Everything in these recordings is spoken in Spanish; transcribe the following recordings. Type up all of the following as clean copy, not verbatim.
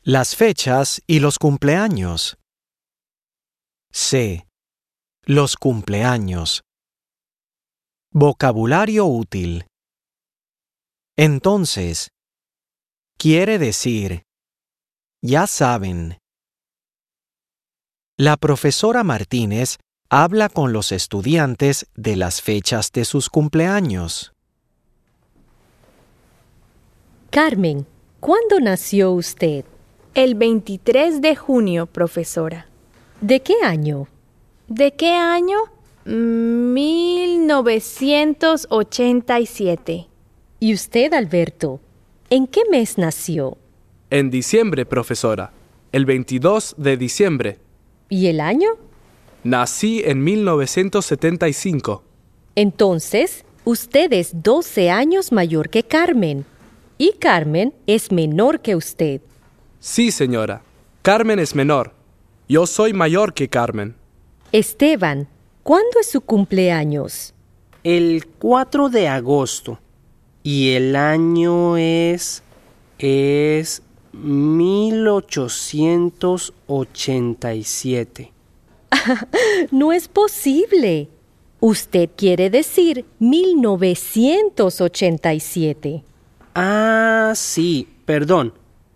Las fechas y los cumpleaños. C. Los cumpleaños. Vocabulario útil. Entonces. Quiere decir. Ya saben. La profesora Martínez habla con los estudiantes de las fechas de sus cumpleaños. Carmen, ¿cuándo nació usted? El 23 de junio, profesora. ¿De qué año? ¿De qué año? 1987. ¿Y usted, Alberto? ¿En qué mes nació? En diciembre, profesora. El 22 de diciembre. ¿Y el año? Nací en 1975. Entonces, usted es 12 años mayor que Carmen. Y Carmen es menor que usted. Sí, señora. Carmen es menor. Yo soy mayor que Carmen. Esteban, ¿cuándo es su cumpleaños? El 4 de agosto. Y el año es 1887. No es posible. Usted quiere decir 1987. Ah, sí, perdón.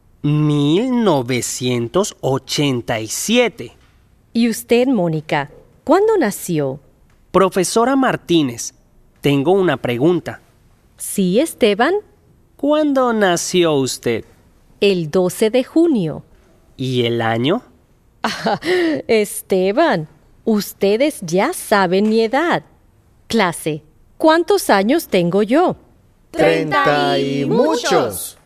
1987. ¿Y usted, Mónica, cuándo nació? Profesora Martínez, tengo una pregunta. Sí, Esteban. ¿Cuándo nació usted? El 12 de junio. ¿Y el año? Esteban, ustedes ya saben mi edad. Clase, ¿cuántos años tengo yo? 30 y muchos.